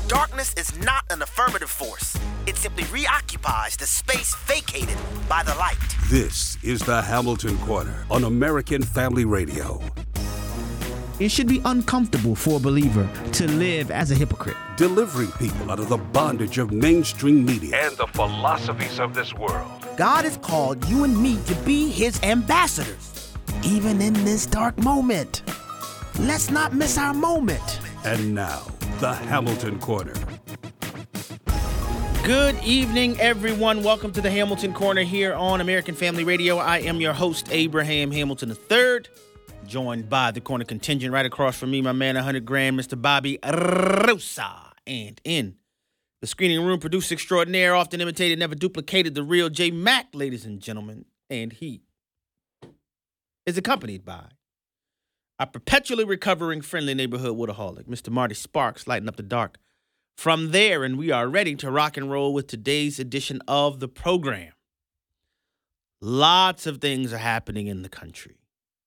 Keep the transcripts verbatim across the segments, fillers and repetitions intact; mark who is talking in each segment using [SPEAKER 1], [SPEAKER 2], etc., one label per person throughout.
[SPEAKER 1] Darkness is not an affirmative force. It simply reoccupies the space vacated by the light.
[SPEAKER 2] This is the Hamilton Corner on American Family Radio.
[SPEAKER 3] It should be uncomfortable for a believer to live as a hypocrite.
[SPEAKER 2] Delivering people out of the bondage of mainstream media
[SPEAKER 4] and the philosophies of this world.
[SPEAKER 1] God has called you and me to be his ambassadors, even in this dark moment. Let's not miss our moment.
[SPEAKER 2] And now, the Hamilton Corner.
[SPEAKER 5] Good evening, everyone. Welcome to the Hamilton Corner here on American Family Radio. I am your host, Abraham Hamilton the third, joined by the corner contingent right across from me, my man, one hundred grand, Mister Bobby Rosa. And in the screening room, producer extraordinaire, often imitated, never duplicated, the real J Mac, ladies and gentlemen. And he is accompanied by our perpetually recovering friendly neighborhood Woodaholic, Mister Marty Sparks, lighting up the dark from there. And we are ready to rock and roll with today's edition of the program. Lots of things are happening in the country.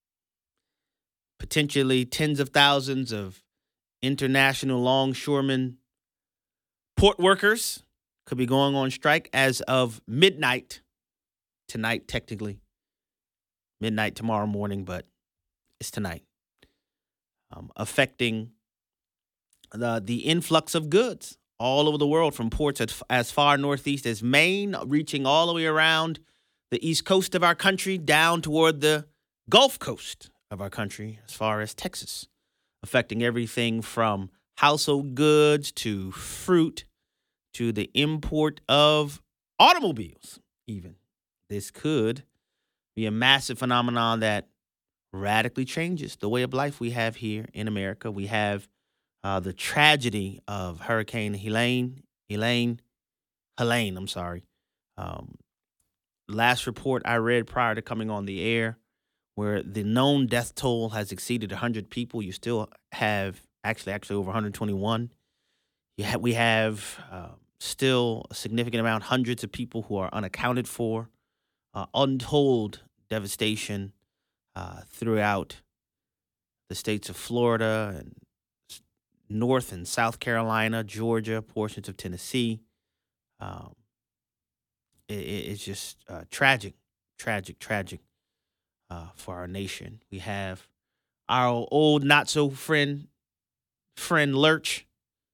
[SPEAKER 5] Potentially tens of thousands of international longshoremen, port workers could be going on strike as of midnight tonight, technically. Midnight tomorrow morning, but it's tonight. Um, affecting the, the influx of goods all over the world, from ports as, as far northeast as Maine, reaching all the way around the east coast of our country, down toward the Gulf Coast of our country, as far as Texas, affecting everything from household goods to fruit to the import of automobiles, even. This could be a massive phenomenon that radically changes the way of life we have here in America. We have uh, the tragedy of Hurricane Helene, Helene, Helene, I'm sorry. Um, last report I read prior to coming on the air, where the known death toll has exceeded one hundred people. You still have, actually, actually over one hundred twenty-one. You have, we have uh, still a significant amount, hundreds of people who are unaccounted for, uh, untold devastation uh, throughout the states of Florida and North and South Carolina, Georgia, portions of Tennessee. Um, it, it's just uh, tragic, tragic, tragic. Uh, for our nation. We have our old not-so-friend, friend Lurch,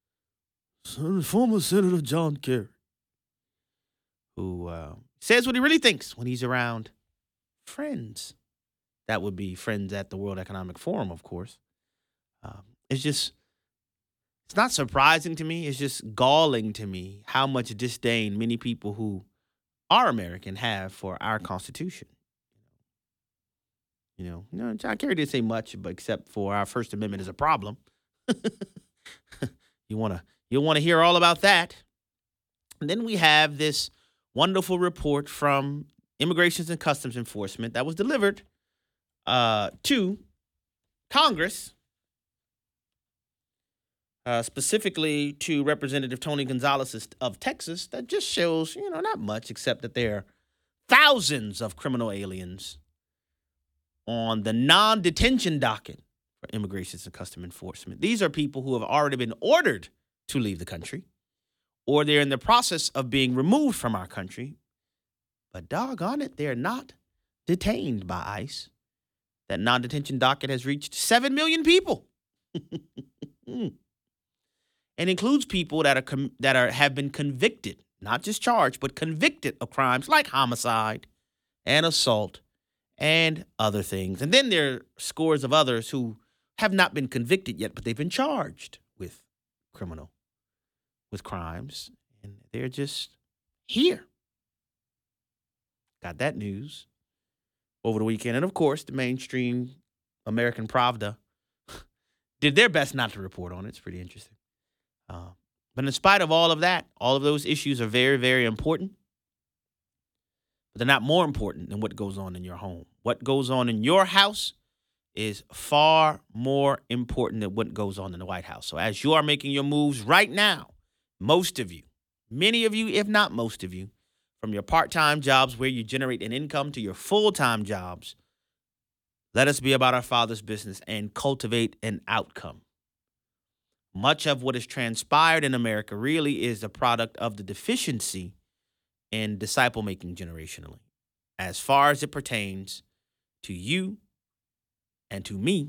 [SPEAKER 5] former Senator John Kerry, who uh, says what he really thinks when he's around friends. That would be friends at the World Economic Forum, of course. Um, it's just, it's not surprising to me. It's just galling to me how much disdain many people who are American have for our Constitution. You know, you know, John Kerry didn't say much, but except for our First Amendment is a problem. you wanna you want to hear all about that. And then we have this wonderful report from Immigration and Customs Enforcement that was delivered uh, to Congress, uh, specifically to Representative Tony Gonzalez of Texas, that just shows, you know, not much, except that there are thousands of criminal aliens on the non-detention docket for Immigration and Customs Enforcement. These are people who have already been ordered to leave the country, or they're in the process of being removed from our country. But doggone it, they're not detained by ICE. That non-detention docket has reached seven million people. And includes people that are com- that are have been convicted, not just charged, but convicted of crimes like homicide and assault and other things. And then there are scores of others who have not been convicted yet, but they've been charged with criminal, with crimes. And they're just here. Got that news over the weekend. And, of course, the mainstream American Pravda did their best not to report on it. It's pretty interesting. Uh, but in spite of all of that, all of those issues are very, very important. But they're not more important than what goes on in your home. What goes on in your house is far more important than what goes on in the White House. So as you are making your moves right now, most of you, many of you, if not most of you, from your part-time jobs where you generate an income to your full-time jobs, let us be about our Father's business and cultivate an outcome. much of what has transpired in America really is a product of the deficiency in disciple-making generationally, as far as it pertains to you and to me.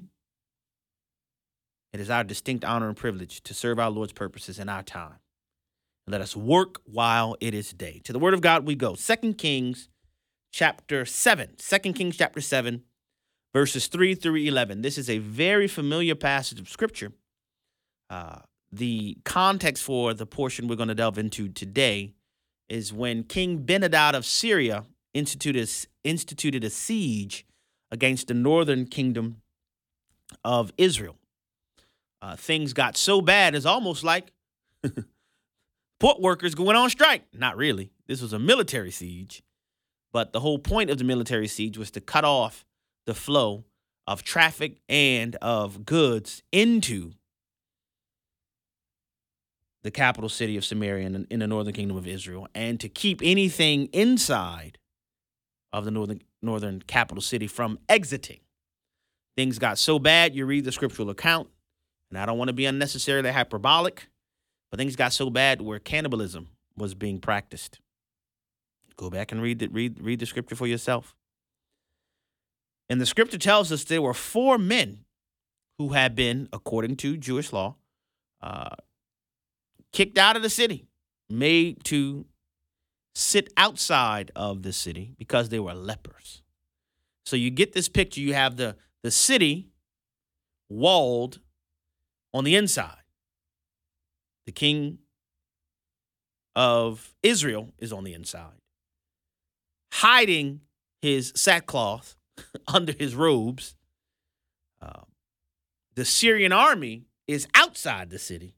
[SPEAKER 5] It is our distinct honor and privilege to serve our Lord's purposes in our time. Let us work while it is day. To the word of God we go. Second Kings chapter seven. Second Kings chapter seven, verses three through eleven. This is a very familiar passage of Scripture. Uh, the context for the portion we're going to delve into today is when King Ben-Hadad of Syria instituted, instituted a siege against the northern kingdom of Israel. Uh, things got so bad, it's almost like port workers going on strike. Not really. This was a military siege. But the whole point of the military siege was to cut off the flow of traffic and of goods into the capital city of Samaria in, in the northern kingdom of Israel, and to keep anything inside of the northern northern capital city from exiting. Things got so bad, you read the scriptural account, and I don't want to be unnecessarily hyperbolic, but things got so bad where cannibalism was being practiced. Go back and read the, read, read the scripture for yourself. And the scripture tells us there were four men who had been, according to Jewish law, uh, kicked out of the city, made to sit outside of the city because they were lepers. So you get this picture. You have the, the city walled on the inside. The king of Israel is on the inside, hiding his sackcloth under his robes. Uh, the Syrian army is outside the city,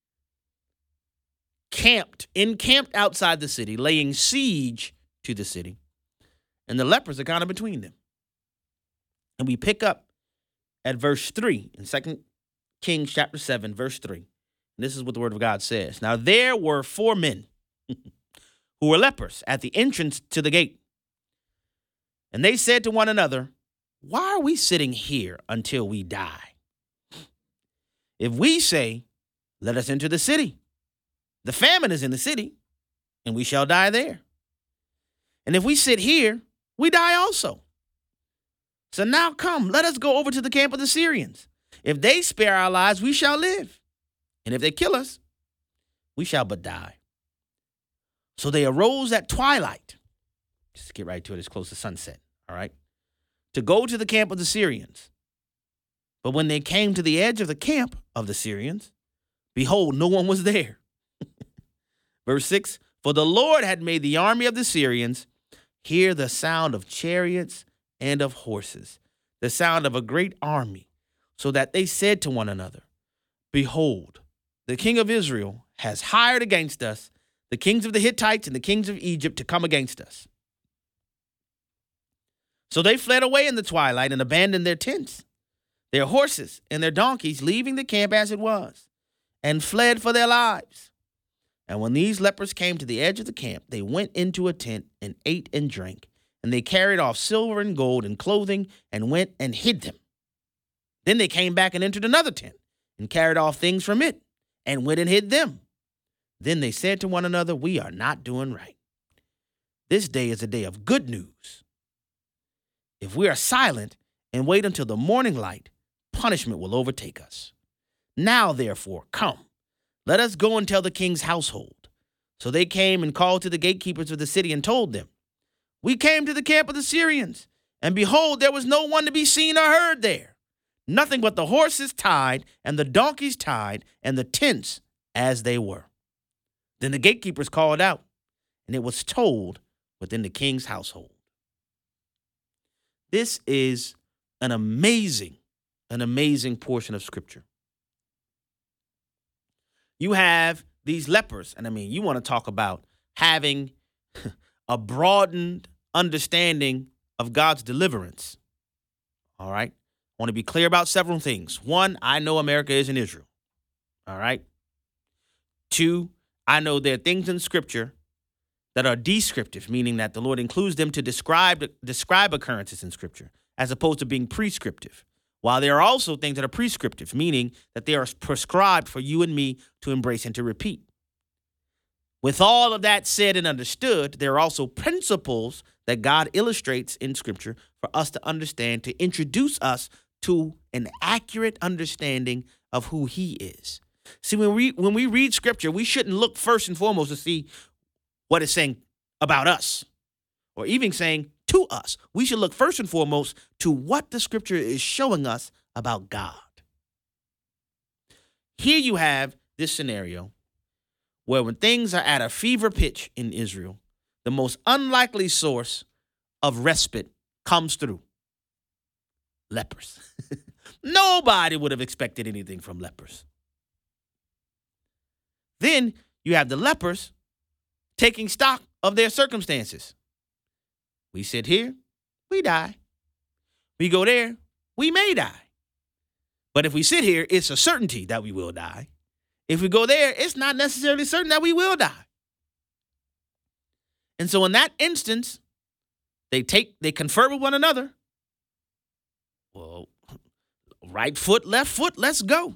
[SPEAKER 5] camped, encamped outside the city, laying siege to the city. And the lepers are kind of between them. And we pick up at verse three in Second Kings chapter seven, verse three. And this is what the word of God says. Now there were four men who were lepers at the entrance to the gate. And they said to one another, why are we sitting here until we die? If we say, let us enter the city, the famine is in the city, and we shall die there. And if we sit here, we die also. So now come, let us go over to the camp of the Syrians. If they spare our lives, we shall live. And if they kill us, we shall but die. So they arose at twilight. Just to get right to it, it's close to sunset, all right? To go to the camp of the Syrians. But when they came to the edge of the camp of the Syrians, behold, no one was there. Verse six, for the Lord had made the army of the Syrians hear the sound of chariots and of horses, the sound of a great army, so that they said to one another, behold, the king of Israel has hired against us the kings of the Hittites and the kings of Egypt to come against us. So they fled away in the twilight and abandoned their tents, their horses, and their donkeys, leaving the camp as it was, and fled for their lives. And when these lepers came to the edge of the camp, they went into a tent and ate and drank, and they carried off silver and gold and clothing and went and hid them. Then they came back and entered another tent and carried off things from it and went and hid them. Then they said to one another, we are not doing right. This day is a day of good news. If we are silent and wait until the morning light, punishment will overtake us. Now, therefore, come. Let us go and tell the king's household. So they came and called to the gatekeepers of the city and told them, we came to the camp of the Syrians, and behold, there was no one to be seen or heard there. Nothing but the horses tied and the donkeys tied and the tents as they were. Then the gatekeepers called out, and it was told within the king's household. This is an amazing, an amazing portion of scripture. You have these lepers, and I mean, you want to talk about having a broadened understanding of God's deliverance. All right. I want to be clear about several things. One, I know America isn't Israel. All right. Two, I know there are things in scripture that are descriptive, meaning that the Lord includes them to describe, describe occurrences in scripture, as opposed to being prescriptive. while there are also things that are prescriptive, meaning that they are prescribed for you and me to embrace and to repeat. With all of that said and understood, there are also principles that God illustrates in Scripture for us to understand, to introduce us to an accurate understanding of who he is. See, when we when we read Scripture, we shouldn't look first and foremost to see what it's saying about us or even saying to us. We should look first and foremost to what the Scripture is showing us about God. Here you have this scenario where when things are at a fever pitch in Israel, the most unlikely source of respite comes through lepers. Nobody would have expected anything from lepers. Then you have the lepers taking stock of their circumstances. We sit here, we die. We go there, we may die. But if we sit here, it's a certainty that we will die. If we go there, it's not necessarily certain that we will die. And so in that instance, they take, they confer with one another. Well, right foot, left foot, let's go.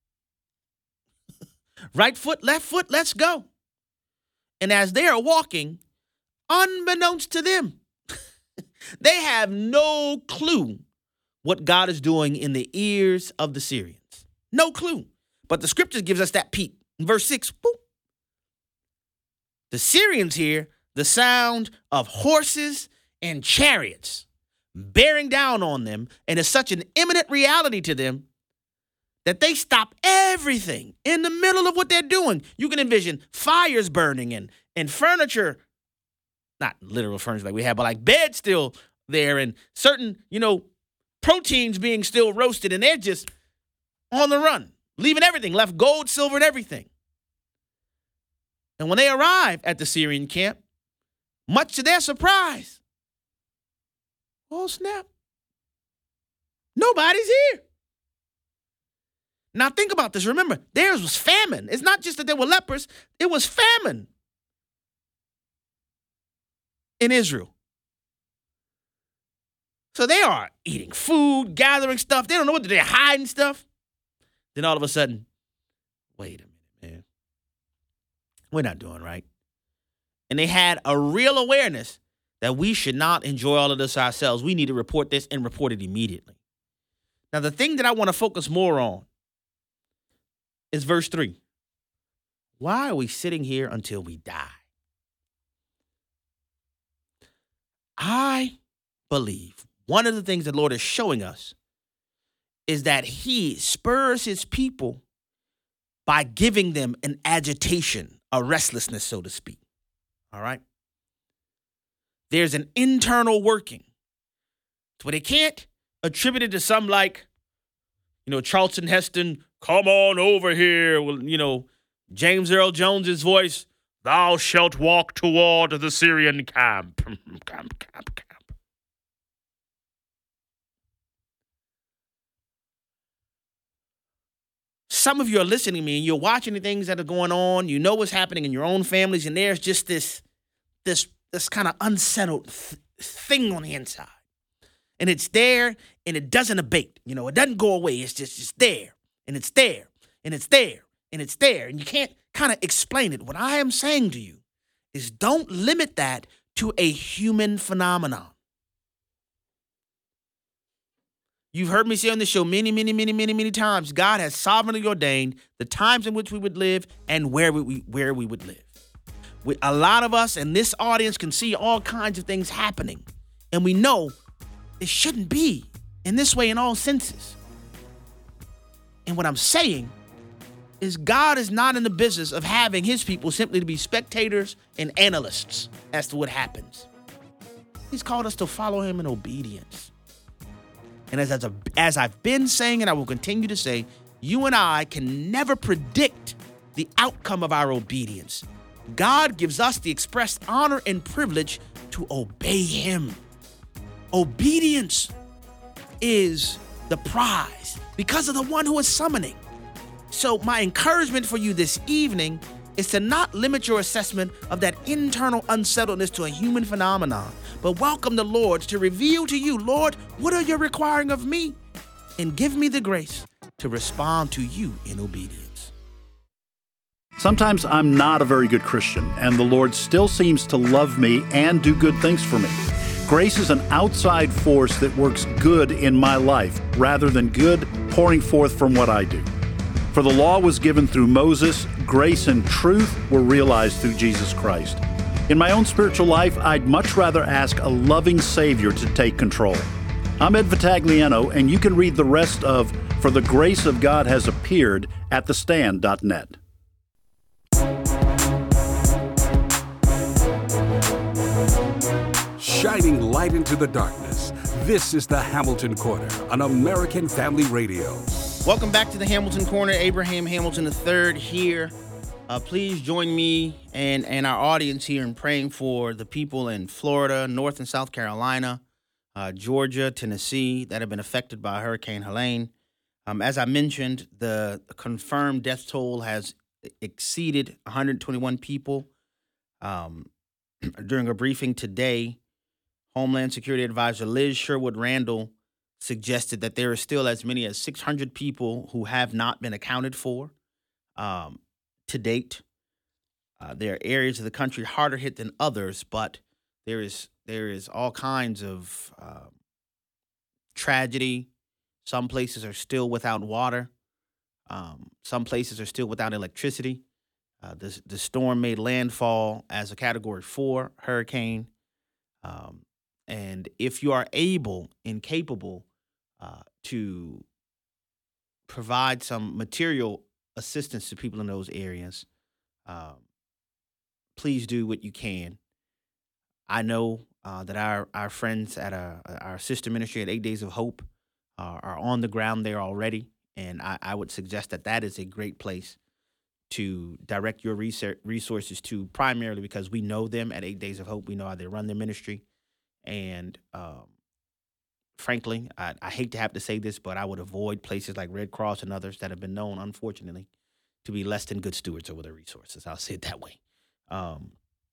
[SPEAKER 5] Right foot, left foot, let's go. And as they are walking, unbeknownst to them, they have no clue what God is doing in the ears of the Syrians. No clue. But the scripture gives us that peek. In verse six, boop. The Syrians hear the sound of horses and chariots bearing down on them, and it's such an imminent reality to them that they stop everything in the middle of what they're doing. You can envision fires burning and, and furniture, not literal furniture like we have, but like beds still there and certain, you know, proteins being still roasted, and they're just on the run, leaving everything, left gold, silver, and everything. And when they arrive at the Syrian camp, much to their surprise, oh snap, nobody's here. Now think about this. Remember, theirs was famine. It's not just that they were lepers. It was famine in Israel. So they are eating food, gathering stuff. They don't know what they're hiding stuff. Then all of a sudden, wait a minute, man. We're not doing right. And they had a real awareness that we should not enjoy all of this ourselves. We need to report this and report it immediately. Now, the thing that I want to focus more on is verse three. Why are we sitting here until we die? I believe one of the things the Lord is showing us is that he spurs his people by giving them an agitation, a restlessness, so to speak. All right? There's an internal working. But they can't attribute it to some like, you know, Charlton Heston, come on over here. Well, you know, James Earl Jones's voice, thou shalt walk toward the Syrian camp. camp, camp, camp. Some of you are listening to me and you're watching the things that are going on. You know what's happening in your own families, and there's just this, this, this kind of unsettled th- thing on the inside. And it's there and it doesn't abate. You know, it doesn't go away. It's just, just there and it's there and it's there and it's there. And you can't kind of explain it. What I am saying to you is don't limit that to a human phenomenon. You've heard me say on the show many, many, many, many, many times, God has sovereignly ordained the times in which we would live and where we where we would live. We, a lot of us in this audience can see all kinds of things happening, and we know it shouldn't be in this way in all senses. And what I'm saying is God is not in the business of having his people simply to be spectators and analysts as to what happens. He's called us to follow him in obedience. And as, as, a, as I've been saying, and I will continue to say, you and I can never predict the outcome of our obedience. God gives us the express honor and privilege to obey him. Obedience is the prize because of the one who is summoning. So my encouragement for you this evening is to not limit your assessment of that internal unsettledness to a human phenomenon, but welcome the Lord to reveal to you, Lord, what are you requiring of me?
[SPEAKER 1] and give me the grace to respond to you in obedience.
[SPEAKER 6] Sometimes I'm not a very good Christian, and the Lord still seems to love me and do good things for me. Grace is an outside force that works good in my life rather than good pouring forth from what I do. For the law was given through Moses, grace and truth were realized through Jesus Christ. In my own spiritual life, I'd much rather ask a loving Savior to take control. I'm Ed Vitagliano, and you can read the rest of For the Grace of God Has Appeared at the stand dot net.
[SPEAKER 2] Shining light into the darkness, this is the Hamilton Corner on American Family Radio.
[SPEAKER 5] Welcome back to the Hamilton Corner. Abraham Hamilton the third here. Uh, please join me and, and our audience here in praying for the people in Florida, North and South Carolina, uh, Georgia, Tennessee that have been affected by Hurricane Helene. Um, as I mentioned, the confirmed death toll has exceeded one hundred twenty-one people. Um, during a briefing today, Homeland Security Advisor Liz Sherwood Randall suggested that there are still as many as six hundred people who have not been accounted for um, to date. Uh, there are areas of the country harder hit than others, but there is there is all kinds of uh, tragedy. Some places are still without water. Um, some places are still without electricity. Uh, the, the storm made landfall as a Category four hurricane. Um, and if you are able and capable uh, to provide some material assistance to people in those areas, um, please do what you can. I know uh, that our, our friends at a, our sister ministry at Eight Days of Hope uh, are on the ground there already, and I, I would suggest that that is a great place to direct your research, resources to, primarily because we know them at Eight Days of Hope. We know how they run their ministry. And um, frankly, I, I hate to have to say this, but I would avoid places like Red Cross and others that have been known, unfortunately, to be less than good stewards over their resources. I'll say it that way. Um,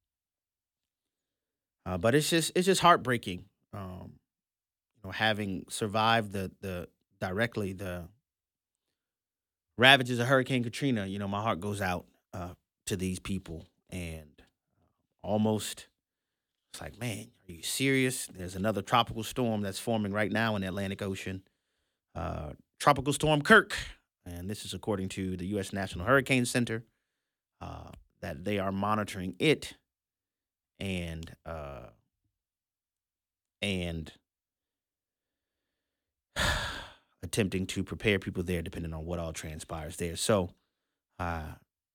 [SPEAKER 5] uh, but it's just it's just heartbreaking, um, you know, having survived the the directly the ravages of Hurricane Katrina. You know, my heart goes out uh, to these people, and almost it's like, man, are you serious? There's another tropical storm that's forming right now in the Atlantic Ocean, uh, Tropical Storm Kirk, and this is according to the U S National Hurricane Center, uh, that they are monitoring it and uh, and attempting to prepare people there depending on what all transpires there. So uh,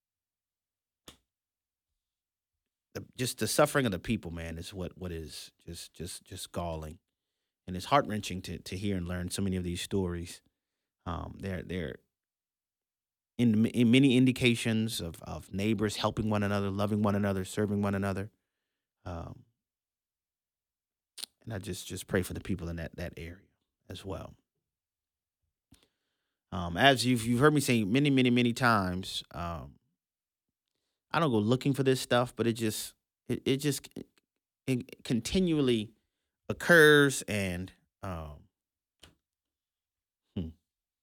[SPEAKER 5] the, just the suffering of the people, man, is what, what is just just just galling. And it's heart-wrenching to to hear and learn so many of these stories. Um, they're, they're in, in many indications of, of neighbors helping one another, loving one another, serving one another. Um, and I just, just pray for the people in that, that area as well. Um, as you've you've heard me say many, many, many times, um, I don't go looking for this stuff, but it just it, it just it continually occurs, and um, hmm,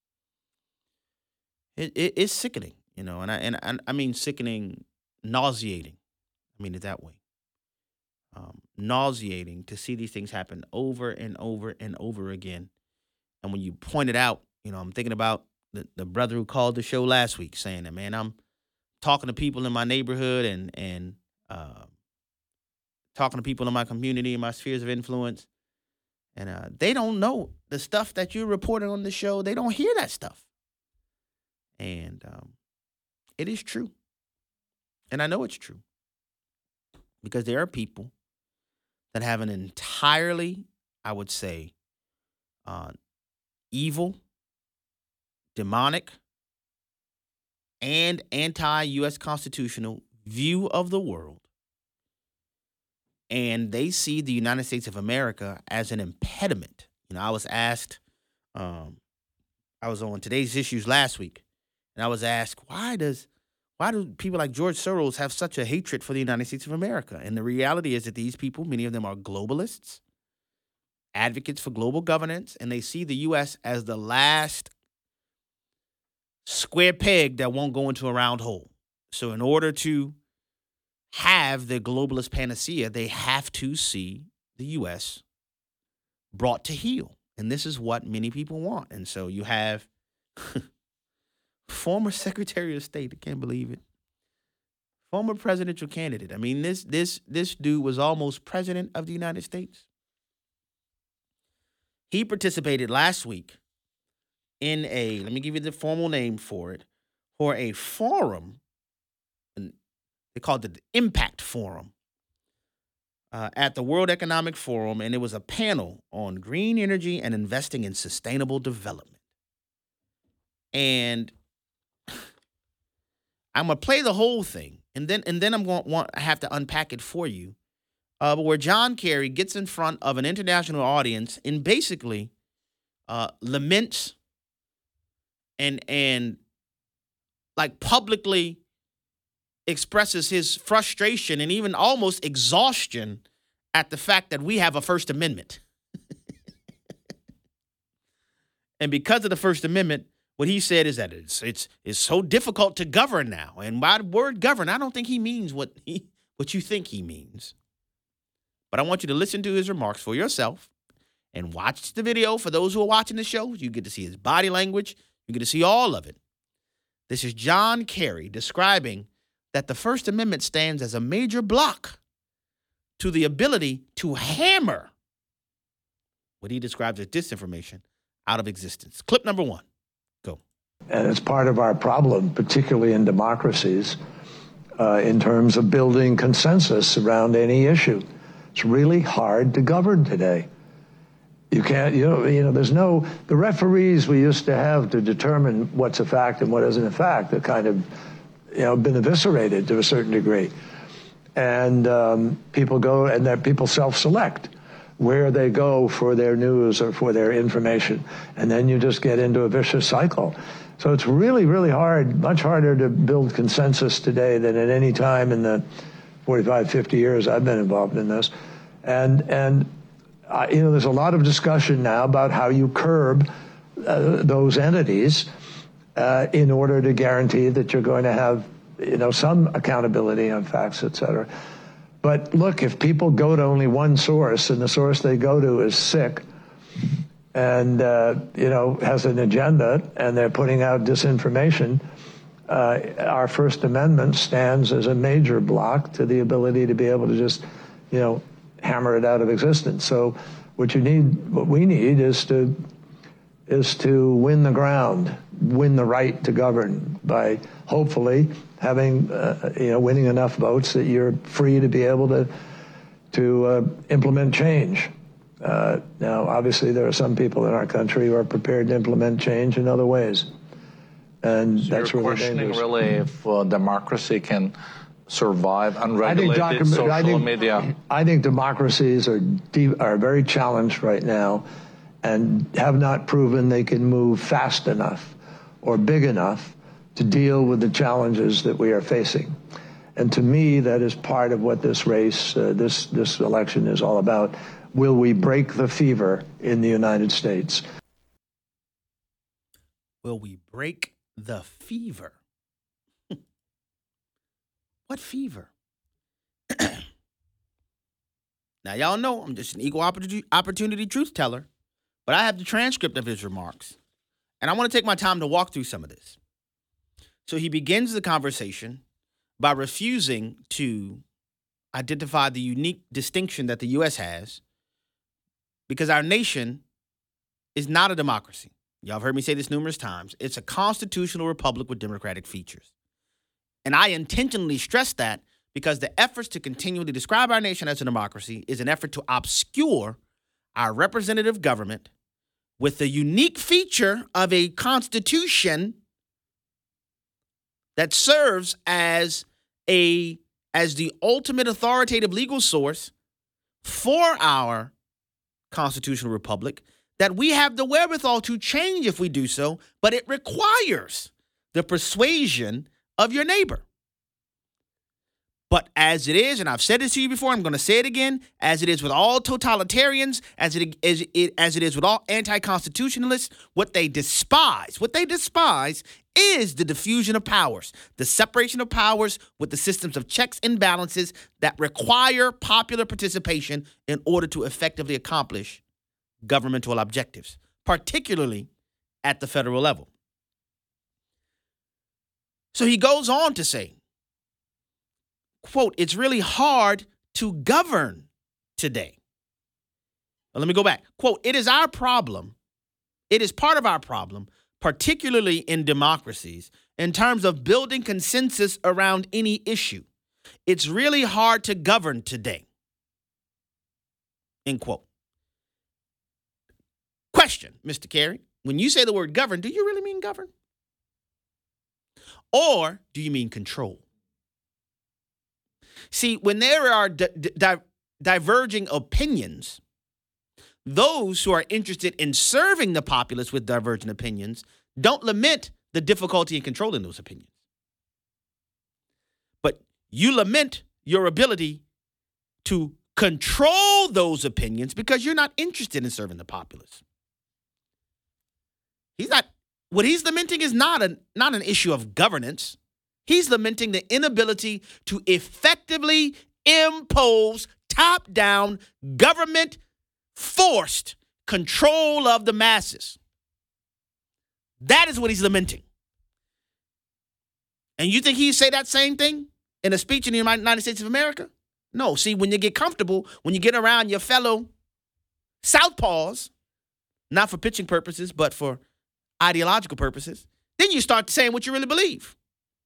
[SPEAKER 5] it, it it's sickening, you know, and I and I, I mean sickening, nauseating. I mean it that way. Um, nauseating to see these things happen over and over and over again, and when you point it out. You know, I'm thinking about the, the brother who called the show last week saying that, man, I'm talking to people in my neighborhood and and uh, talking to people in my community and my spheres of influence. And uh, they don't know the stuff that you're reporting on the show. They don't hear that stuff. And um, it is true. And I know it's true. Because there are people that have an entirely, I would say, uh, evil, demonic, and anti-U S constitutional view of the world. And they see the United States of America as an impediment. You know, I was asked, um, I was on Today's Issues last week, and I was asked, why does, why do people like George Soros have such a hatred for the United States of America? And the reality is that these people, many of them are globalists, advocates for global governance, and they see the U S as the last square peg that won't go into a round hole. So in order to have the globalist panacea, they have to see the U S brought to heel. And this is what many people want. And so you have former Secretary of State, I can't believe it, former presidential candidate. I mean, this this this dude was almost president of the United States. He participated last week in a, let me give you the formal name for it, for a forum. They called it the Impact Forum uh, at the World Economic Forum, and it was a panel on green energy and investing in sustainable development. And I'm gonna play the whole thing, and then and then I'm going to want I have to unpack it for you. Uh, but where John Kerry gets in front of an international audience and basically uh, laments and and like publicly expresses his frustration and even almost exhaustion at the fact that we have a First Amendment. And because of the First Amendment, what he said is that it's it's it's so difficult to govern now. And by the word govern, I don't think he means what he what you think he means. But I want you to listen to his remarks for yourself and watch the video. For those who are watching the show, you get to see his body language. You get to see all of it. This is John Kerry describing that the First Amendment stands as a major block to the ability to hammer what he describes as disinformation out of existence. Clip number one. Go.
[SPEAKER 7] And it's part of our problem, particularly in democracies, uh, in terms of building consensus around any issue. It's really hard to govern today. You can't, you know, you know, there's no, the referees we used to have to determine what's a fact and what isn't a fact are kind of, you know, been eviscerated to a certain degree. And um, people go, and that people self-select where they go for their news or for their information. And then you just get into a vicious cycle. So it's really, really hard, much harder to build consensus today than at any time in the forty-five, fifty years I've been involved in this. And, and uh, you know, there's a lot of discussion now about how you curb uh, those entities Uh, in order to guarantee that you're going to have, you know, some accountability on facts, et cetera. But look, if people go to only one source and the source they go to is sick and, uh, you know, has an agenda and they're putting out disinformation, uh, our First Amendment stands as a major block to the ability to be able to just, you know, hammer it out of existence. So what you need, what we need is to is to win the ground, win the right to govern by hopefully having, uh, you know, winning enough votes that you're free to be able to to uh, implement change. Uh, now, obviously, there are some people in our country who are prepared to implement change in other ways, and
[SPEAKER 8] so
[SPEAKER 7] that's
[SPEAKER 8] you're
[SPEAKER 7] really
[SPEAKER 8] questioning
[SPEAKER 7] dangerous.
[SPEAKER 8] really if uh, democracy can survive unregulated
[SPEAKER 7] I think
[SPEAKER 8] social
[SPEAKER 7] I think,
[SPEAKER 8] media.
[SPEAKER 7] I think democracies are deep, are very challenged right now, and have not proven they can move fast enough or big enough to deal with the challenges that we are facing. And to me, that is part of what this race, uh, this this election is all about. Will we break the fever in the United States?
[SPEAKER 5] Will we break the fever? What fever? Now, y'all know I'm just an equal opportunity, opportunity truth teller. But I have the transcript of his remarks, and I want to take my time to walk through some of this. So he begins the conversation by refusing to identify the unique distinction that the U S has, because our nation is not a democracy. Y'all have heard me say this numerous times. It's a constitutional republic with democratic features. And I intentionally stress that because the efforts to continually describe our nation as a democracy is an effort to obscure our representative government with the unique feature of a constitution that serves as a as the ultimate authoritative legal source for our constitutional republic, that we have the wherewithal to change if we do so, but it requires the persuasion of your neighbor. But as it is, and I've said this to you before, I'm going to say it again, as it is with all totalitarians, as it, as it, as it is with all anti-constitutionalists, what they despise, what they despise is the diffusion of powers, the separation of powers with the systems of checks and balances that require popular participation in order to effectively accomplish governmental objectives, particularly at the federal level. So he goes on to say, quote, it's really hard to govern today. Well, let me go back. Quote, it is our problem. It is part of our problem, particularly in democracies, in terms of building consensus around any issue. It's really hard to govern today. End quote. Question, Mister Kerry, when you say the word govern, do you really mean govern? Or do you mean control? See, when there are di- di- diverging opinions, those who are interested in serving the populace with divergent opinions don't lament the difficulty in controlling those opinions. But you lament your ability to control those opinions because you're not interested in serving the populace. He's not, what he's lamenting is not a, not an issue of governance. He's lamenting the inability to effectively impose top-down government-forced control of the masses. That is what he's lamenting. And you think he'd say that same thing in a speech in the United States of America? No. See, when you get comfortable, when you get around your fellow Southpaws, not for pitching purposes, but for ideological purposes, then you start saying what you really believe.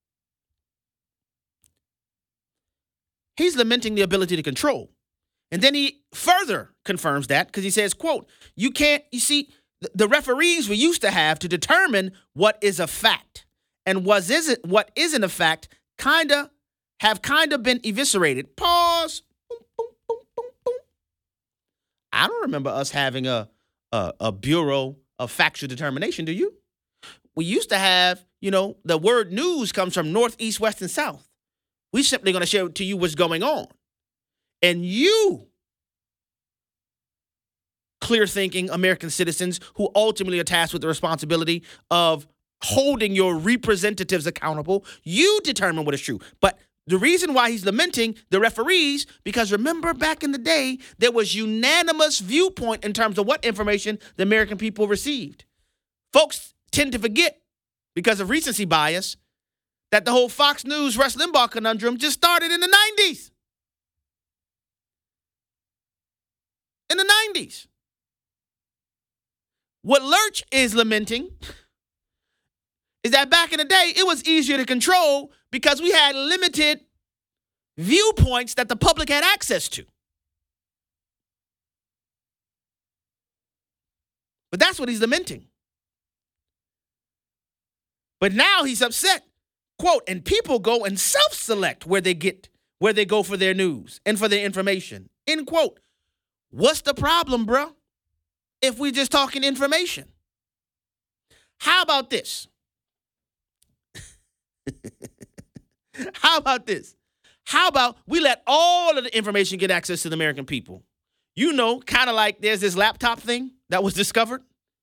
[SPEAKER 5] He's lamenting the ability to control. And then he further confirms that because he says, quote, you can't, you see, the referees we used to have to determine what is a fact and what isn't, what isn't a fact kind of have kind of been eviscerated. Pause. Boom, boom, boom, boom, boom. I don't remember us having a, a, a bureau of factual determination, do you? We used to have, you know, the word news comes from north, east, west, and south. We're simply going to share to you what's going on. And you, clear-thinking American citizens who ultimately are tasked with the responsibility of holding your representatives accountable, you determine what is true. But the reason why he's lamenting the referees, because remember back in the day, there was unanimous viewpoint in terms of what information the American people received. Folks tend to forget, because of recency bias, that the whole Fox News Rush Limbaugh conundrum just started in the nineties. In the nineties. What Lurch is lamenting is that back in the day, it was easier to control because we had limited viewpoints that the public had access to. But that's what he's lamenting. But now he's upset. Quote, and people go and self-select where they get, where they go for their news and for their information. End quote. What's the problem, bro? If we just talking information. How about this? How about this? How about we let all of the information get access to the American people? You know, kind of like there's this laptop thing that was discovered.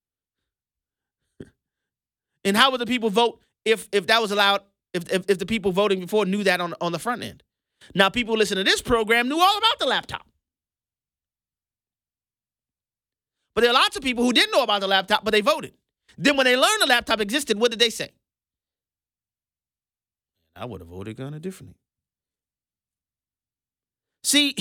[SPEAKER 5] And how would the people vote if if that was allowed, if, if, if the people voting before knew that on, on the front end? Now, people listening to this program knew all about the laptop. But there are lots of people who didn't know about the laptop, but they voted. Then when they learned the laptop existed, what did they say? I would have voted kind of differently. See,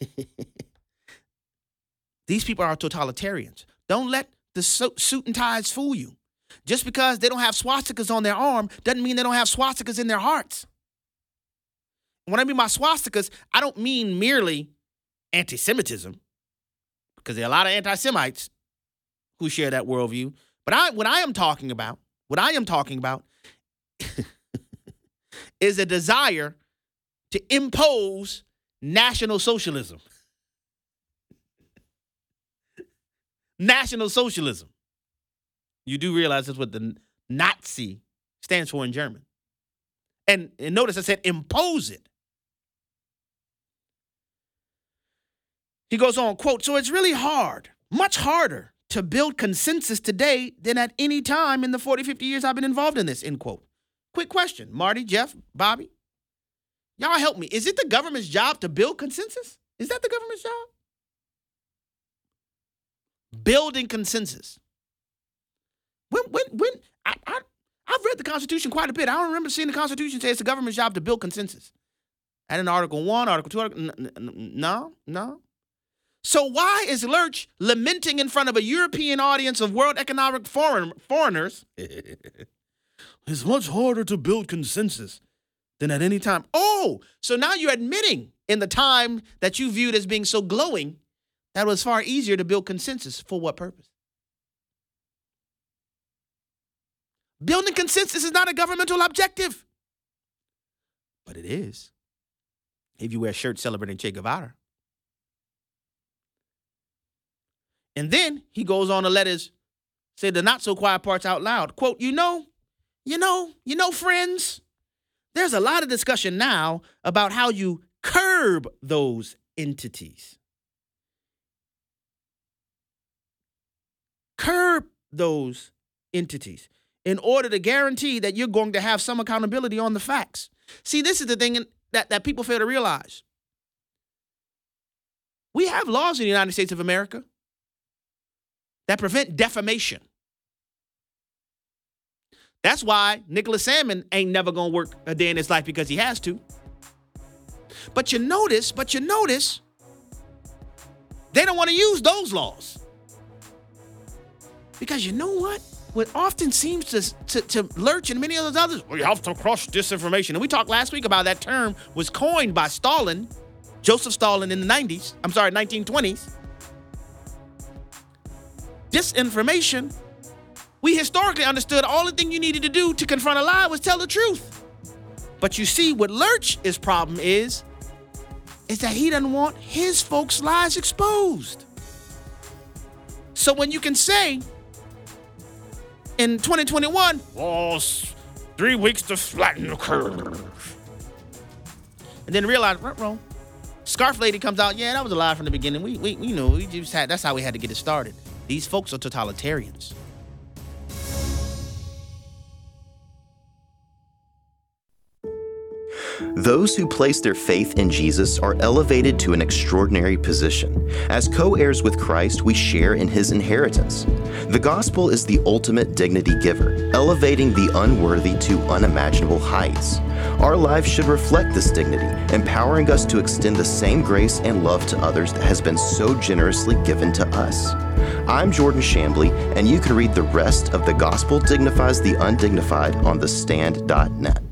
[SPEAKER 5] these people are totalitarians. Don't let the suit and ties fool you. Just because they don't have swastikas on their arm doesn't mean they don't have swastikas in their hearts. When I mean by swastikas, I don't mean merely anti-Semitism, because there are a lot of anti-Semites who share that worldview. But I, what I am talking about, what I am talking about is a desire to impose National Socialism. National Socialism. You do realize that's what the Nazi stands for in German. And, and notice I said impose it. He goes on, quote, so it's really hard, much harder to build consensus today than at any time in the forty, fifty years I've been involved in this, end quote. Quick question, Marty, Jeff, Bobby, y'all help me. Is it the government's job to build consensus? Is that the government's job? Building consensus. When, when, when, I, I, I've read the Constitution quite a bit. I don't remember seeing the Constitution say it's the government's job to build consensus. And in Article one, Article two, Article, n- n- no, no. So why is Lurch lamenting in front of a European audience of World Economic foreign, foreigners? It's much harder to build consensus than at any time. Oh, so now you're admitting in the time that you viewed as being so glowing that it was far easier to build consensus. For what purpose? Building consensus is not a governmental objective. But it is if you wear shirts celebrating Che Guevara. And then he goes on to let his, say the not so quiet parts out loud. Quote, you know, you know, you know, friends, there's a lot of discussion now about how you curb those entities. Curb those entities in order to guarantee that you're going to have some accountability on the facts. See, this is the thing that, that people fail to realize. We have laws in the United States of America that prevent defamation. That's why Nicholas Salmon ain't never going to work a day in his life because he has to. But you notice, but you notice, they don't want to use those laws. Because you know what? What often seems to, to, to Lurch and many of those others, we have to crush disinformation. And we talked last week about that term was coined by Stalin, Joseph Stalin in the nineties. I'm sorry, nineteen twenties. Disinformation, we historically understood all the thing you needed to do to confront a lie was tell the truth. But you see, what Lurch's problem is, is that he doesn't want his folks' lies exposed. So when you can say, in twenty twenty-one, oh, three weeks to flatten the curve. And then realize, wrong. Scarf Lady comes out, yeah, that was a lie from the beginning. We, we, you know, we just had, that's how we had to get it started. These folks are totalitarians.
[SPEAKER 9] Those who place their faith in Jesus are elevated to an extraordinary position. As co-heirs with Christ, we share in his inheritance. The gospel is the ultimate dignity giver, elevating the unworthy to unimaginable heights. Our lives should reflect this dignity, empowering us to extend the same grace and love to others that has been so generously given to us. I'm Jordan Shambly, and you can read the rest of The Gospel Dignifies the Undignified on the stand dot net.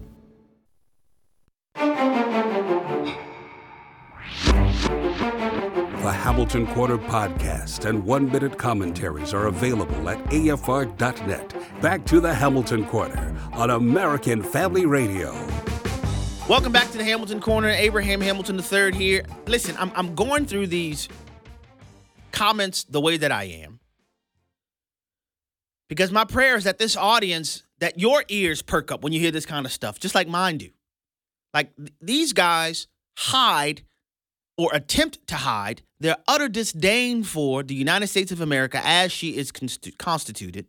[SPEAKER 2] The Hamilton Quarter podcast and one-minute commentaries are available at A F R dot net. Back to the Hamilton Quarter on American Family Radio.
[SPEAKER 5] Welcome back to the Hamilton Corner. Abraham Hamilton the third here. Listen, I'm I'm going through these comments the way that I am because my prayer is that this audience, that your ears perk up when you hear this kind of stuff, just like mine do. Like th- these guys hide or attempt to hide their utter disdain for the United States of America as she is const- constituted.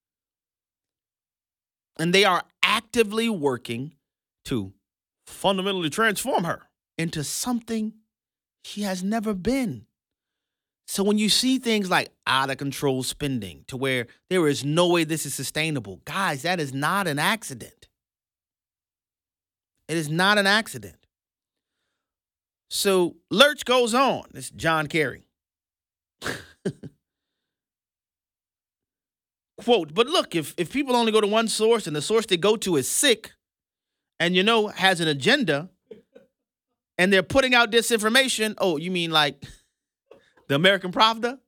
[SPEAKER 5] And they are actively working to fundamentally transform her into something she has never been. So when you see things like out of control spending to where there is no way this is sustainable, guys, that is not an accident. It is not an accident. So Lurch goes on. This is John Kerry. Quote, but look, if, if people only go to one source and the source they go to is sick and, you know, has an agenda and they're putting out disinformation. Oh, you mean like the American Pravda?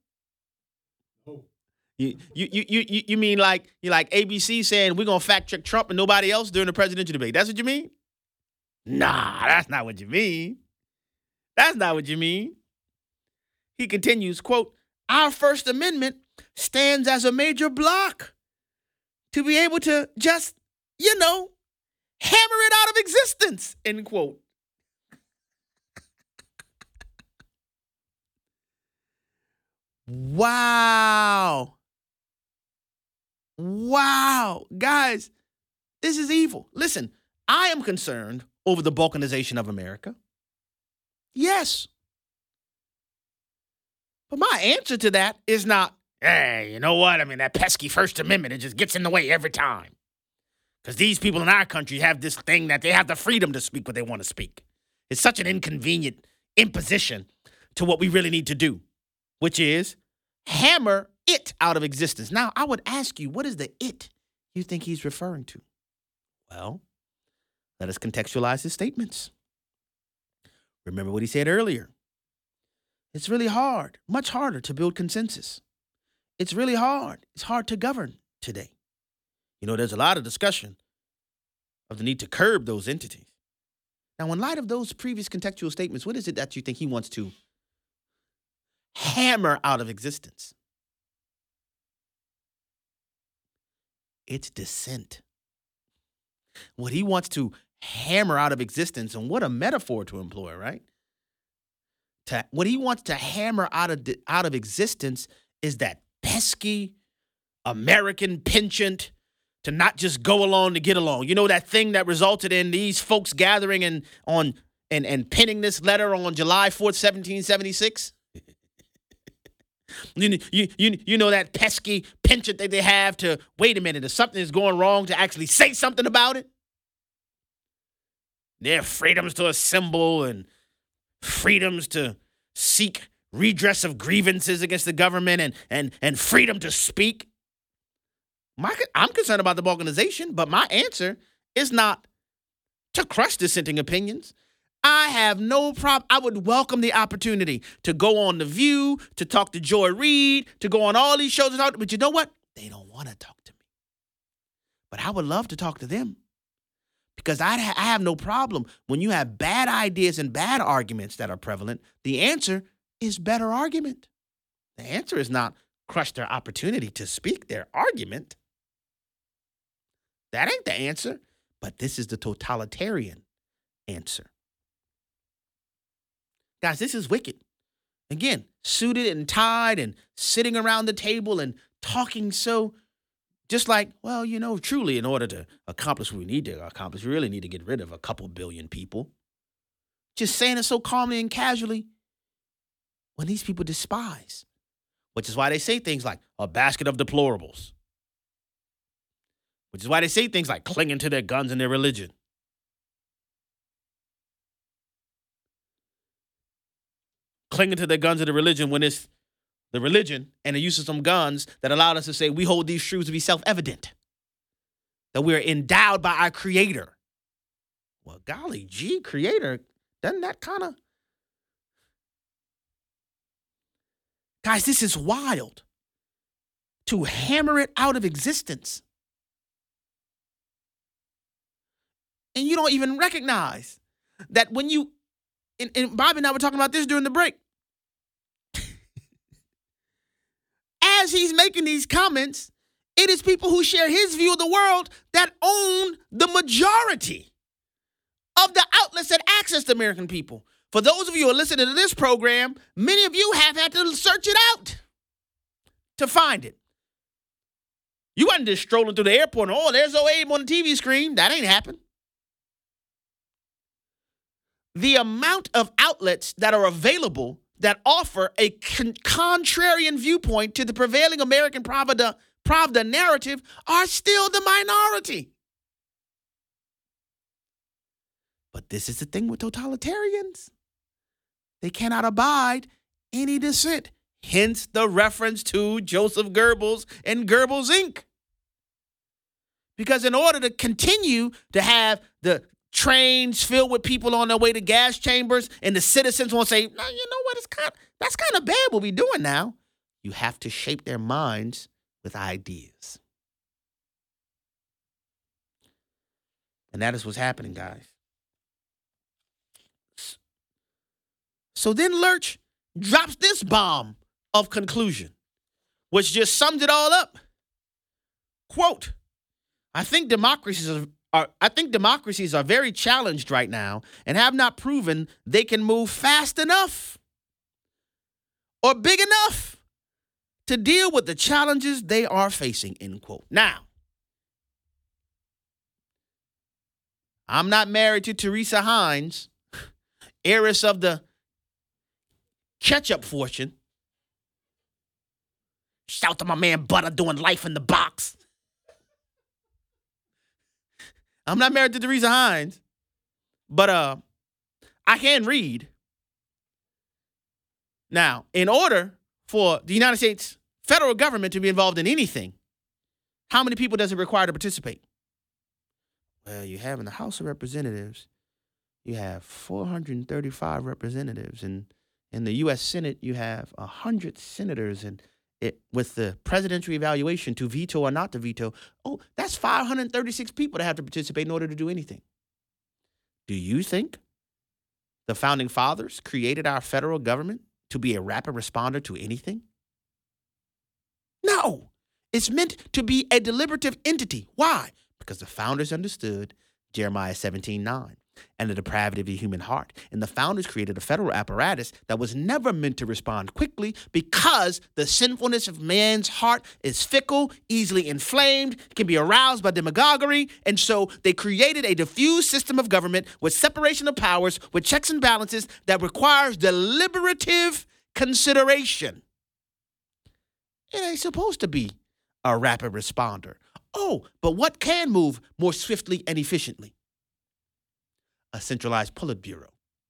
[SPEAKER 5] You, you, you, you, you mean like you like A B C saying we're going to fact check Trump and nobody else during the presidential debate? That's what you mean? Nah, that's not what you mean. That's not what you mean. He continues, quote, our First Amendment stands as a major block to be able to just, you know, hammer it out of existence, end quote. Wow. Wow. Guys, this is evil. Listen, I am concerned over the balkanization of America. Yes. But my answer to that is not, hey, you know what? I mean, that pesky First Amendment, it just gets in the way every time. Because these people in our country have this thing that they have the freedom to speak what they want to speak. It's such an inconvenient imposition to what we really need to do, which is hammer it out of existence. Now, I would ask you, what is the it you think he's referring to? Well, let us contextualize his statements. Remember what he said earlier. It's really hard, much harder to build consensus. It's really hard. It's hard to govern today. You know, there's a lot of discussion of the need to curb those entities. Now, in light of those previous contextual statements, what is it that you think he wants to hammer out of existence? It's dissent. What he wants to hammer out of existence, and what a metaphor to employ, right? To, what he wants to hammer out of, out of existence is that pesky American penchant to not just go along to get along. You know, that thing that resulted in these folks gathering and on and, and penning this letter on July fourth, seventeen seventy-six? you, you, you, you know that pesky penchant that they have to, wait a minute, if something is going wrong, to actually say something about it? Their freedoms to assemble and freedoms to seek redress of grievances against the government and and and freedom to speak. My, I'm concerned about the balkanization, but my answer is not to crush dissenting opinions. I have no problem. I would welcome the opportunity to go on The View, to talk to Joy Reid, to go on all these shows. But you know what? They don't want to talk to me. But I would love to talk to them. Because I have no problem when you have bad ideas and bad arguments that are prevalent. The answer is better argument. The answer is not crush their opportunity to speak their argument. That ain't the answer. But this is the totalitarian answer. Guys, this is wicked. Again, suited and tied and sitting around the table and talking so just like, well, you know, truly, in order to accomplish what we need to accomplish, we really need to get rid of a couple billion people. Just saying it so calmly and casually when these people despise, which is why they say things like a basket of deplorables, which is why they say things like clinging to their guns and their religion. Clinging to their guns and their religion when it's the religion and the use of some guns that allowed us to say we hold these truths to be self-evident, that we're endowed by our creator. Well, golly gee, creator, doesn't that kind of... Guys, this is wild. To hammer it out of existence. And you don't even recognize that when you... And, and Bobby and I were talking about this during the break. As he's making these comments, it is people who share his view of the world that own the majority of the outlets that access the American people. For those of you who are listening to this program, many of you have had to search it out to find it. You wasn't just strolling through the airport and, oh, there's O A M on the T V screen. That ain't happened. The amount of outlets that are available that offer a con- contrarian viewpoint to the prevailing American Pravda, Pravda narrative are still the minority. But this is the thing with totalitarians. They cannot abide any dissent. Hence the reference to Joseph Goebbels and Goebbels Incorporated. Because in order to continue to have the trains filled with people on their way to gas chambers, and the citizens won't say, no, you know what, it's kind of, that's kind of bad what we're doing now. You have to shape their minds with ideas. And that is what's happening, guys. So then Lurch drops this bomb of conclusion, which just sums it all up. Quote, I think democracies are Are, I think democracies are very challenged right now and have not proven they can move fast enough or big enough to deal with the challenges they are facing, end quote. Now, I'm not married to Teresa Hines, heiress of the ketchup fortune. Shout to my man Butter doing Life in the Box. I'm not married to Teresa Hines, but uh, I can read. Now, in order for the United States federal government to be involved in anything, how many people does it require to participate? Well, you have in the House of Representatives, you have four hundred thirty-five representatives, and in the U S Senate, you have one hundred senators, and it, with the presidential evaluation to veto or not to veto, oh, that's five hundred thirty-six people that have to participate in order to do anything. Do you think the founding fathers created our federal government to be a rapid responder to anything? No. It's meant to be a deliberative entity. Why? Because the founders understood Jeremiah seventeen nine and the depravity of the human heart. And the founders created a federal apparatus that was never meant to respond quickly because the sinfulness of man's heart is fickle, easily inflamed, can be aroused by demagoguery. And so they created a diffuse system of government with separation of powers, with checks and balances that requires deliberative consideration. It ain't supposed to be a rapid responder. Oh, but what can move more swiftly and efficiently? A centralized Politburo.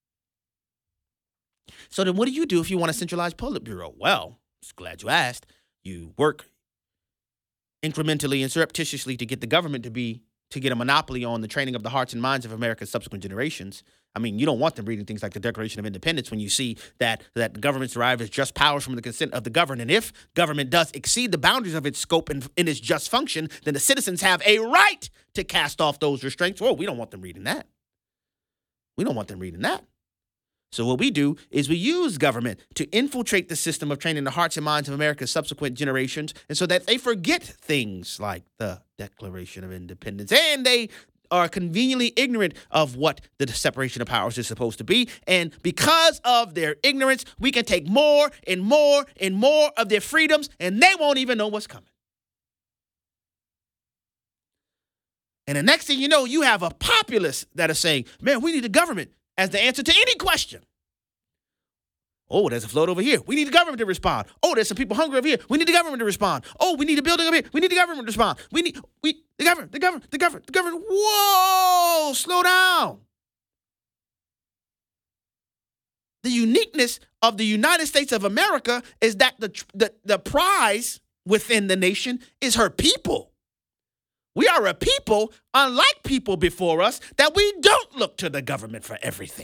[SPEAKER 5] So then what do you do if you want a centralized Politburo? Well, just glad you asked. You work incrementally and surreptitiously to get the government to be, to get a monopoly on the training of the hearts and minds of America's subsequent generations. I mean, you don't want them reading things like the Declaration of Independence when you see that that the government's derived as just powers from the consent of the governed. And if government does exceed the boundaries of its scope and in its just function, then the citizens have a right to cast off those restraints. Well, we don't want them reading that. We don't want them reading that. So what we do is we use government to infiltrate the system of training the hearts and minds of America's subsequent generations, and so that they forget things like the Declaration of Independence, and they are conveniently ignorant of what the separation of powers is supposed to be. And because of their ignorance, we can take more and more and more of their freedoms, and they won't even know what's coming. And the next thing you know, you have a populace that are saying, man, we need the government as the answer to any question. Oh, there's a flood over here. We need the government to respond. Oh, there's some people hungry over here. We need the government to respond. Oh, we need a building over here. We need the government to respond. We need, we, the government, the government, the government, the government. Whoa, slow down. The uniqueness of the United States of America is that the, the, the prize within the nation is her people. We are a people, unlike people before us, that we don't look to the government for everything.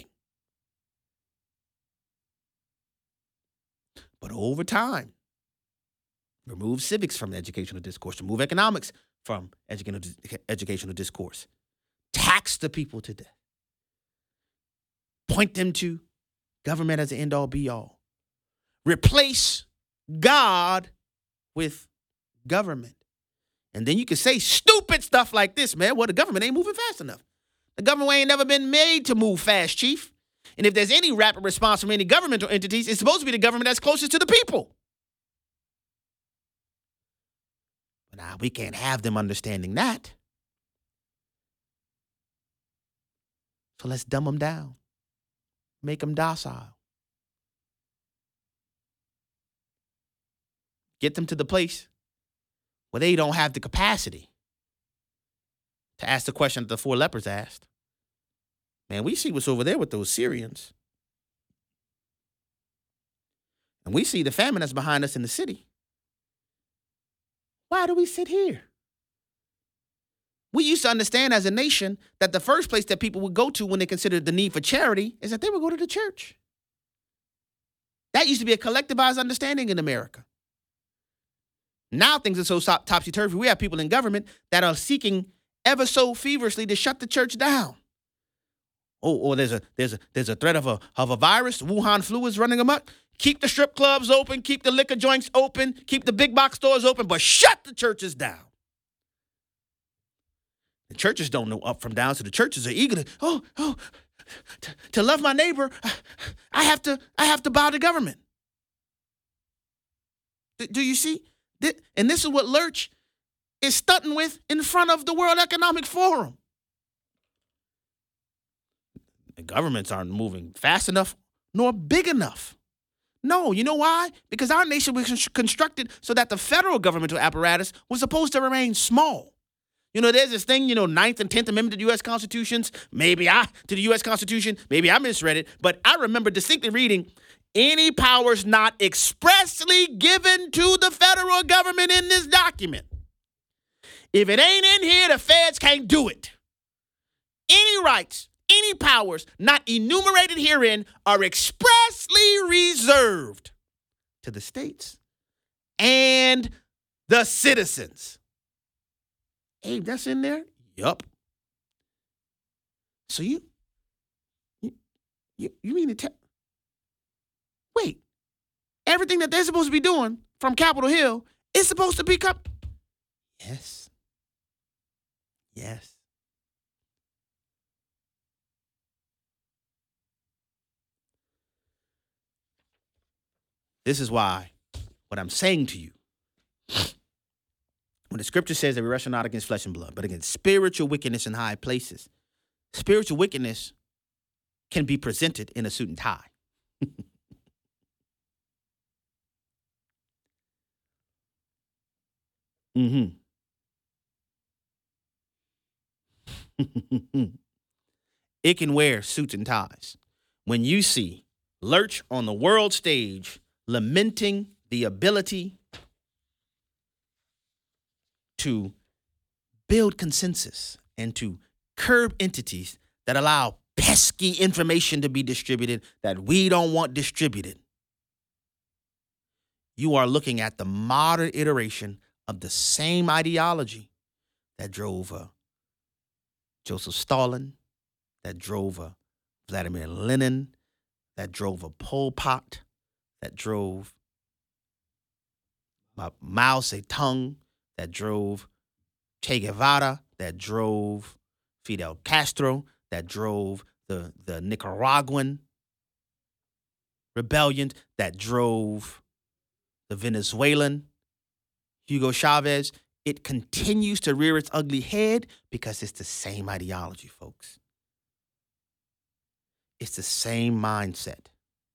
[SPEAKER 5] But over time, remove civics from the educational discourse, remove economics from educational, educational discourse, tax the people to death, point them to government as the end-all, be-all, replace God with government. And then you can say stupid stuff like this, man. Well, the government ain't moving fast enough. The government ain't never been made to move fast, Chief. And if there's any rapid response from any governmental entities, it's supposed to be the government that's closest to the people. But now we can't have them understanding that. So let's dumb them down. Make them docile. Get them to the place where they don't have the capacity to ask the question that the four lepers asked. Man, we see what's over there with those Syrians. And we see the famine that's behind us in the city. Why do we sit here? We used to understand as a nation that the first place that people would go to when they considered the need for charity is that they would go to the church. That used to be a collectivized understanding in America. Now things are so topsy-turvy. We have people in government that are seeking ever so feverishly to shut the church down. Oh, or there's a there's a there's a threat of a of a virus. Wuhan flu is running amok. Keep the strip clubs open, keep the liquor joints open, keep the big box stores open, but shut the churches down. The churches don't know up from down, so the churches are eager to, oh, oh, to, to love my neighbor, I have to I have to bow to government. Do, do you see? And this is what Lurch is stunting with in front of the World Economic Forum. The governments aren't moving fast enough nor big enough. No, you know why? Because our nation was constructed so that the federal governmental apparatus was supposed to remain small. You know, there's this thing, you know, Ninth and Tenth Amendment to the U S Constitutions. Maybe I, to the U S Constitution, maybe I misread it, but I remember distinctly reading, any powers not expressly given to the federal government in this document. If it ain't in here, the feds can't do it. Any rights, any powers not enumerated herein are expressly reserved to the states and the citizens. Hey, that's in there? Yup. So you, you, you, you mean to tell, wait, everything that they're supposed to be doing from Capitol Hill is supposed to become, yes, yes. This is why what I'm saying to you, when the scripture says that we wrestle not against flesh and blood, but against spiritual wickedness in high places, spiritual wickedness can be presented in a suit and tie. mm-hmm. It can wear suits and ties. When you see Lurch on the world stage lamenting the ability to build consensus and to curb entities that allow pesky information to be distributed that we don't want distributed, you are looking at the modern iteration of the same ideology that drove uh, Joseph Stalin, that drove uh, Vladimir Lenin, that drove a Pol Pot, that drove Mao Zedong, that drove Che Guevara, that drove Fidel Castro, that drove the, the Nicaraguan rebellion, that drove the Venezuelan Hugo Chavez. It continues to rear its ugly head because it's the same ideology, folks. It's the same mindset.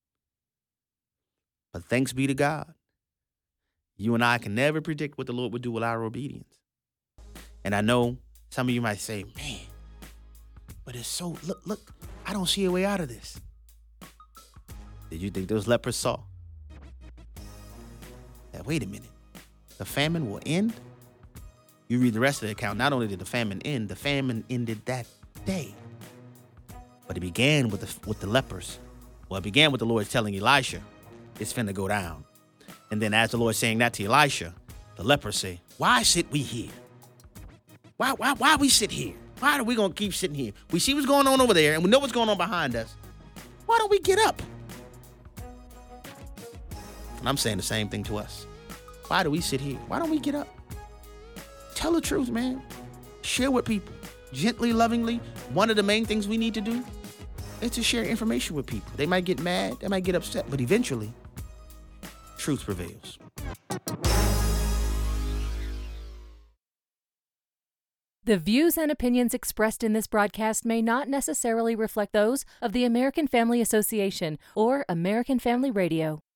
[SPEAKER 5] But thanks be to God, you and I can never predict what the Lord would do with our obedience. And I know some of you might say, man, but it's so, look, look, I don't see a way out of this. Did you think those lepers saw? That, wait a minute, the famine will end? You read the rest of the account, not only did the famine end, the famine ended that day. But it began with the, with the lepers. Well, it began with the Lord telling Elisha, it's finna go down. And then as the Lord saying that to Elisha, the lepers say, why sit we here? Why, why, why we sit here? Why are we going to keep sitting here? We see what's going on over there, and we know what's going on behind us. Why don't we get up? And I'm saying the same thing to us. Why do we sit here? Why don't we get up? Tell the truth, man. Share with people. Gently, lovingly. One of the main things we need to do is to share information with people. They might get mad. They might get upset. But eventually, truth prevails.
[SPEAKER 10] The views and opinions expressed in this broadcast may not necessarily reflect those of the American Family Association or American Family Radio.